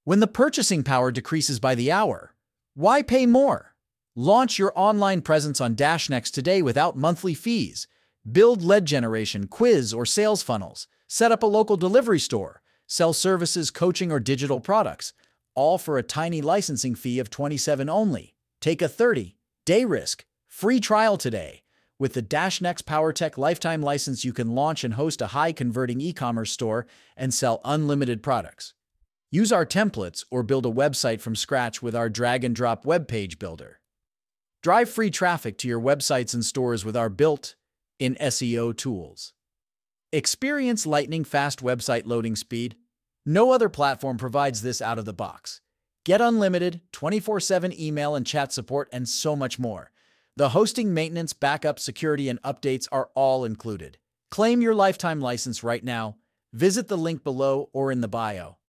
When the purchasing power decreases by the hour, why pay more? Launch your online presence on DashNext today without monthly fees. Build lead generation, quiz, or sales funnels. Set up a local delivery store. Sell services, coaching, or digital products, all for a tiny licensing fee of $27 only. Take a 30-day risk-free trial today. With the DashNext PowerTech lifetime license, you can launch and host a high-converting e-commerce store and sell unlimited products. Use our templates or build a website from scratch with our drag-and-drop web page builder. Drive free traffic to your websites and stores with our built-in SEO tools. Experience lightning-fast website loading speed. No other platform provides this out of the box. Get unlimited 24/7 email and chat support and so much more. The hosting, maintenance, backup, security, and updates are all included. Claim your lifetime license right now. Visit the link below or in the bio.